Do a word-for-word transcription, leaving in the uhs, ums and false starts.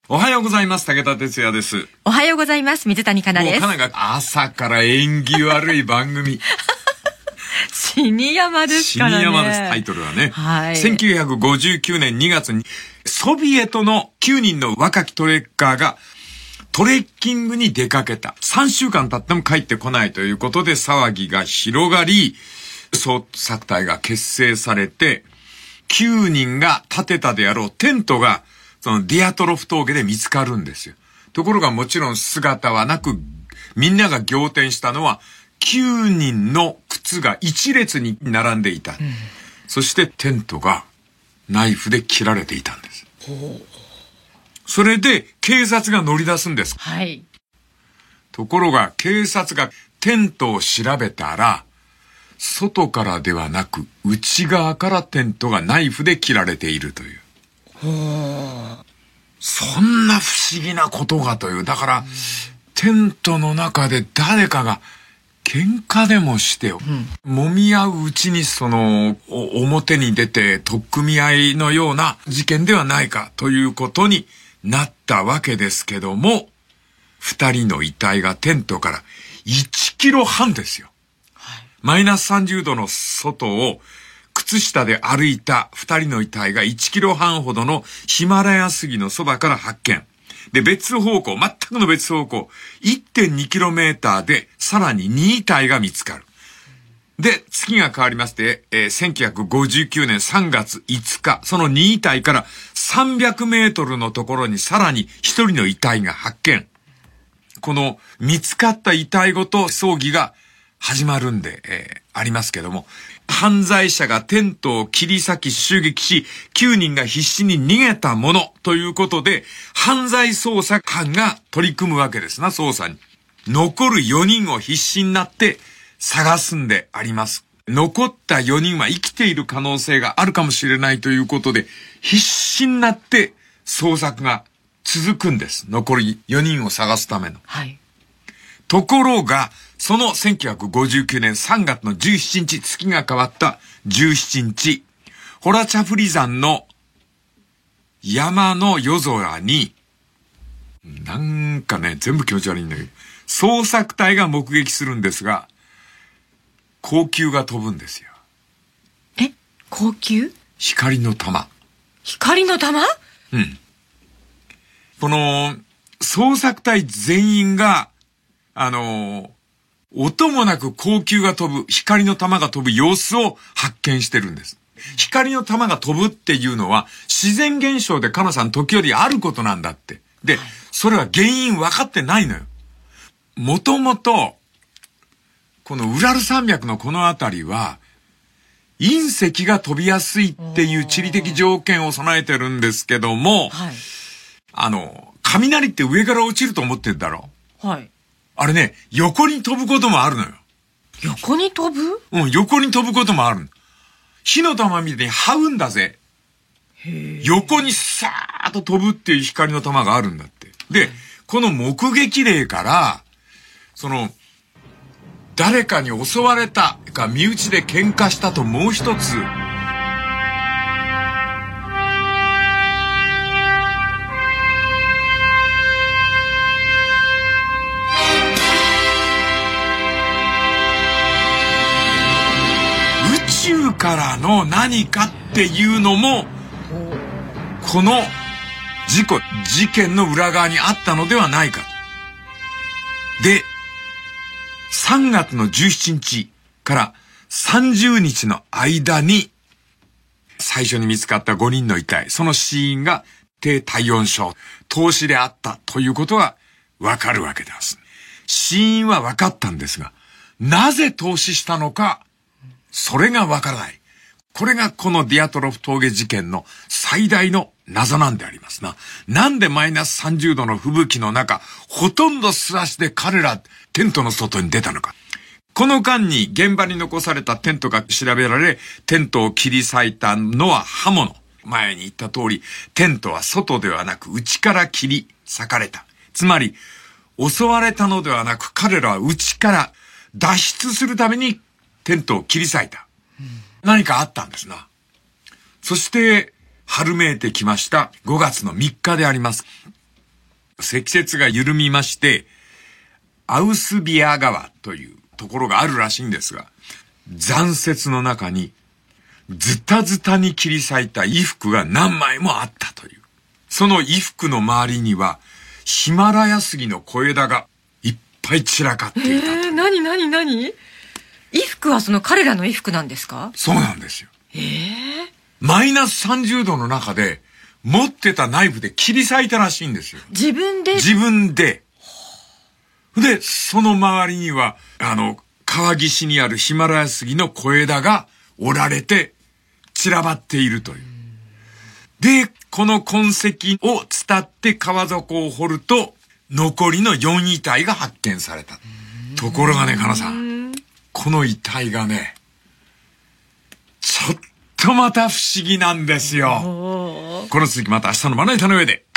おはようございます。武田哲也です。 おはようございます。水谷香奈です。 もう香奈が朝から縁起悪い番組。 死に山ですからね。 死に山です。タイトルはね。 はい。 せんきゅうひゃくごじゅうきゅうねんにがつにソビエトのきゅうにんの若きトレッカーがトレッキングに出かけた。さんしゅうかん経っても帰ってこないということで騒ぎが広がり、捜索隊が結成されて、きゅうにんが建てたであろうテントがそのディアトロフ峠で見つかるんですよ。ところがもちろん姿はなく、みんなが仰天したのはきゅうにんの靴が一列に並んでいた。うん、そしてテントがナイフで切られていたんです。それで警察が乗り出すんです。 はい。 ところが警察がテントを調べたら、外からではなく内側からテントがナイフで切られているという。そんな不思議なことがという。だから、テントの中で誰かが喧嘩でもしてよ、うん、揉み合ううちにその表に出て取っ組み合いのような事件ではないかということになったわけですけども、二人の遺体がテントからいちキロはんですよ。はい、マイナスさんじゅうどの外を靴下で歩いた二人の遺体がいちキロはんほどのヒマラヤ杉のそばから発見。で、別方向、全くの別方向、いってんにキロメーターでさらににいたいが見つかる。で、月が変わりまして、えー、せんきゅうひゃくごじゅうきゅうねんさんがついつか、そのにいたいからさんびゃくメートルのところにさらにひとりの遺体が発見。この見つかった遺体ごと葬儀が始まるんで、えー、ありますけども、犯罪者がテントを切り裂き襲撃し、きゅうにんが必死に逃げたものということで、犯罪捜査官が取り組むわけですな、捜査に。残るよにんを必死になって探すんであります。残ったよにんは生きている可能性があるかもしれないということで、必死になって捜索が続くんです。残りよにんを探すための。 はい。 ところが、そのせんきゅうひゃくごじゅうきゅうねんさんがつのじゅうしちにち、月が変わったじゅうしちにち、ホラチャフリ山の山の夜空に、なんかね、全部気持ち悪いんだけど、捜索隊が目撃するんですが、光球が飛ぶんですよ。 え？光球？ 光の玉。 光の玉？ うん。この、捜索隊全員が、あの、音もなく光球が飛ぶ、光の玉が飛ぶ様子を発見してるんです。光の玉が飛ぶっていうのは自然現象でカナさん時折あることなんだって。で、はい、それは原因分かってないのよ。もともと、このウラル山脈のこの辺りは、隕石が飛びやすいっていう地理的条件を備えてるんですけども、はい、あの、雷って上から落ちると思ってるだろう。 はい。あれね、横に飛ぶこともあるのよ。 横に飛ぶ？ うん、横に飛ぶこともある。火の玉みたいに這うんだぜ。 へー。 横にさーっと飛ぶっていう光の玉があるんだって。で、はい、この目撃例から、その、誰かに襲われたか身内で喧嘩したともう一つ、宇宙からの何かっていうのもこの事故事件の裏側にあったのではないか。で、さんがつのじゅうしちにちからさんじゅうにちの間に最初に見つかったごにんの遺体、その死因が低体温症、凍死であったということがわかるわけです。死因はわかったんですが、なぜ凍死したのか、それがわからない。これがこのディアトロフ峠事件の最大の謎なんでありますな。なんでマイナスさんじゅうどの吹雪の中、ほとんど素足で彼らテントの外に出たのか。この間に現場に残されたテントが調べられ、テントを切り裂いたのは刃物。前に言った通り、テントは外ではなく内から切り裂かれた。つまり、襲われたのではなく、彼らは内から脱出するためにテントを切り裂いた。うん、何かあったんですな。そして、春めいてきましたごがつのみっかであります。 積雪が緩みまして、アウスビア川というところがあるらしいんですが、残雪の中にズタズタに切り裂いた衣服が何枚もあったという。その衣服の周りにはヒマラヤ杉の小枝がいっぱい散らかっていたという。 えー、何何何？衣服はその彼らの衣服なんですか？ そうなんですよ。 えー、 マイナスさんじゅうどの中で持ってたナイフで切り裂いたらしいんですよ。 自分で？ 自分で。で、その周りには、あの、川岸にあるヒマラヤ杉の小枝が折られて散らばっているという。で、この痕跡を伝って川底を掘ると、残りのよん遺体が発見された。ところがね、かなさん、この遺体がね、ちょっとまた不思議なんですよ。この続きまた明日のまな板の上で。